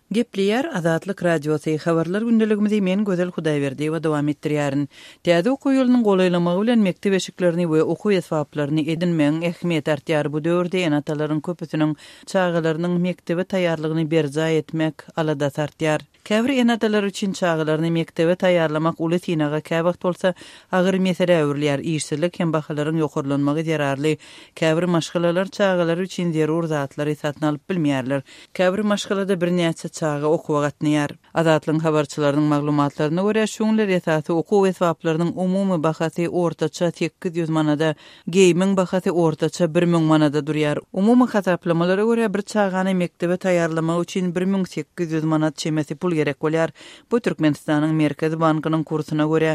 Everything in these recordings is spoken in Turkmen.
Gepleyer Azatlyk Radiosu habarlar gündeligimizi men Gözel Hudaýberdi we dowam etdirýärin. Täze okuw ýolunyň golaýlamagy bilen mektep eşiklerini we okuw esbaplaryny edinmeň ähmiýet artýar. Bu döwürde enatalaryň köpüsiniň çağalarynyň mektebe taýýarlygyny berza etmek alada tartýar. Käbir enatalar üçin çağalaryny mektebe taýýarlamak uly synaga käbagt bolsa agyr mesele öwürlýär. İşçilik hem bahalaryň ýokurlanmagy zararly. Käbir maşgalalar çağalary üçin zerur zatlary satyn alyp bilmeýärler. Käbir maşgalada bir näçe çağa okuwa gatnaýar. Azatlyň habarçylarynyň maglumatlaryna görä şuňlar esasy okuw esbaplarynyň umumy bahasy ortaça 800 manada, geýmiň bahasy ortaça 1000 manada durýar. Umumy hasaplamalara görä bir çağany mektebe taýýarlamak üçin 1800 manat çemesi pul gerek bolýar. Bu Türkmenistanyň Merkezi Bankynyň kursuna görä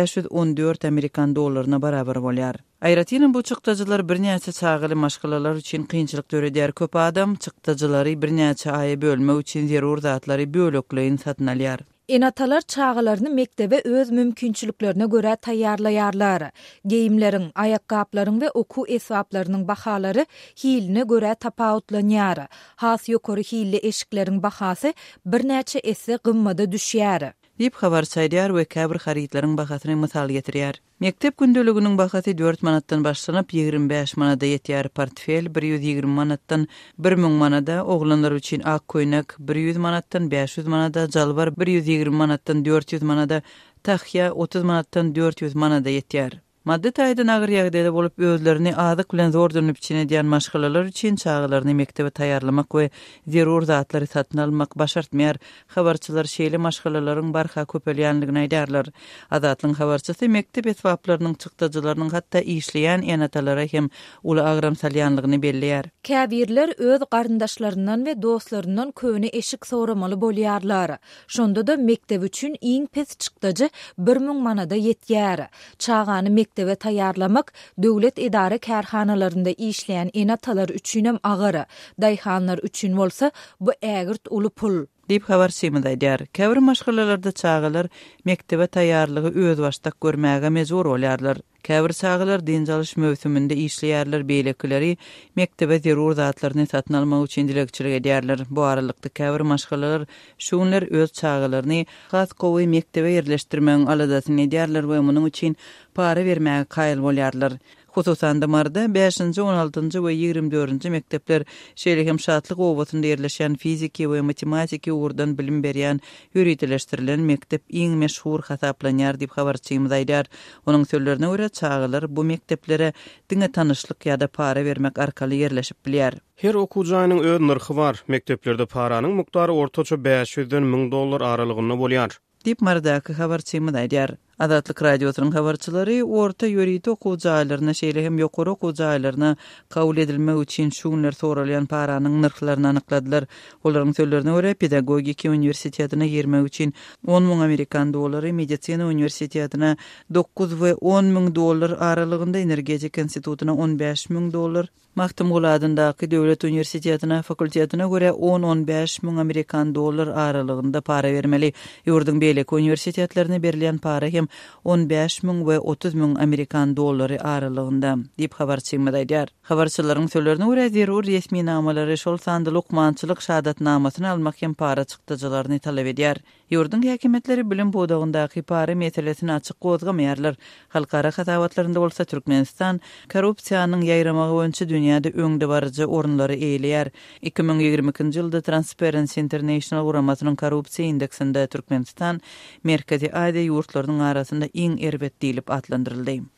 514 Amerikan dollaryna barabar bolýar. Aýratynyn bu çykdagylar bir näçe çağaly maşgalalar üçin kynçylyk görýär. Köp adam çykdagyları bir näçe aýy bölmek üçin zerur zatlary bölekleýin satyn alýar. Enatalar çağalaryny mektebe öz mümkinçiliklerine göre taýýarlaýarlar. Geýimleriň, aýakgaplaryň we okuw esbaplarynyň bahalary hiline göre tapawutlanýar. Has ýokary hille eşikleriň bahasy bir näçe esse gymmada düşýär. Dip habar saýdýar we käbir harytlaryň bahasyny mysal getirýär. Mektep gündeliginiň bahasy 4 manatdan başlanyp 25 manada ýetýär. Portfel 120 manatdan 1000 manada, oglanlar üçin ak köýnek 100 manatdan 500 manada, jalbar 120 manatdan 400 manada, taxya 30 manatdan 400 manada ýetýär. Maddi taýdan agyr ýagdaýda bolup özlerini azyk bilen zor dönüp içine diýen maşgalalar üçin çağalaryny mektebe taýýarlamak we zerur zatlary satyn almak başartmaýar. Habarçylar şeýle maşgalalaryň barha köpelýänligini aýdarlar. Azatlyň habarçysy mektep esbaplarynyň çykdagylarynyň hatda işleýän enatalara hem uly agram salýanlygyny belleýär. Käbirler öz garyndaşlaryndan we dostlaryndan köni eşik soramaly bolýarlar. Şonda da mektep üçin iň pes çykdagy 1000 manada ýetýär. Çağany mektebe taýýarlamak döwlet idare kärhanalaryny işleýän enatalar üçin hem agyr, daýhanlar üçin bolsa bu ägirt uly pul. Dip habar semizaydyar. Käbir maşgalalarda çağalar mektebe taýýarlygy öz başda görmäge mejbur bolýarlar. Käbir çağalar dinjalyş mövsüminde işleýärler, beýlekleri mektebe zerur zatlaryny satyn almak üçin dilekçilik edýärler. Bu aralykda käbir maşgalalar şuňlar öz çağalaryny has gowy mektebe ýerleşdirmegiň aladasyny edýärler we munyň üçin para bermäge kaýyl bolýarlar. Hususan da marda 5-nji, 16-njy we 24-nji mektepler şeýle hem şatlyk owatyny ýerleşen fiziki we matematika urdan bilim berýän ýürütleşdirilen mektep iň meşhur hasaplanýar diýip habarçymyz aýdar. Onuň sözlerine görä çağalar bu mekteplere diňe tanyşlyk ýa-da para bermek arkaly ýerleşip bilýär. Her okuwjaýynyň öz narxy bar. Mekteplerde paranyň mukdary ortaça 500-den 1000 dollar aralygyna bolýar. Dip mardaky habarçymyz aýdar. Azatlyk Radiosynyň habarçylary orta ýörüýte okuwjaýlaryna şeýle hem ýokary okuwjaýlaryna kabul edilmek üçin şuňlar soralýan paranyň narhlaryny anykladylar. Olaryň sözlerine görä pedagogika uniwersitetine girmek üçin 10.000 Amerikan dollary, medisina uniwersitetine 9 we 10.000 dollar aralygynda, energetik institutuna 15.000 dollar, Mahtum Guladyndaky döwlet uniwersitetine, fakultetine görä 10-15.000 Amerikan dollar aralygynda para bermeli. Ýurdun beýleki uniwersitetlerine berilýän para hem 15.000 we 30.000 Amerikan dollary aralygynda diýip habarçymyz aýdar. Habarçylaryň sözlerine görä zerur resmi namalary şol sandy lukmançylyk şahatnamasyny almak hem para çykdagylaryny talap edýär. Ýurdun häkimetleri bilim bodagyndaky para meselesini açyk gozgamaýarlar. Halkara hasawatlarynda bolsa Türkmenistan korrupsiýanyň ýaýramagy boýunça dünýäde öňde barjy orunlary eýleýär. 2022-nji ýylda Transparency International guramasynyň korrupsiýa indeksinde Türkmenistan Merkezi Aziýa ýurtlarynyň arasynda iň erbet diýilip atlandyryldy.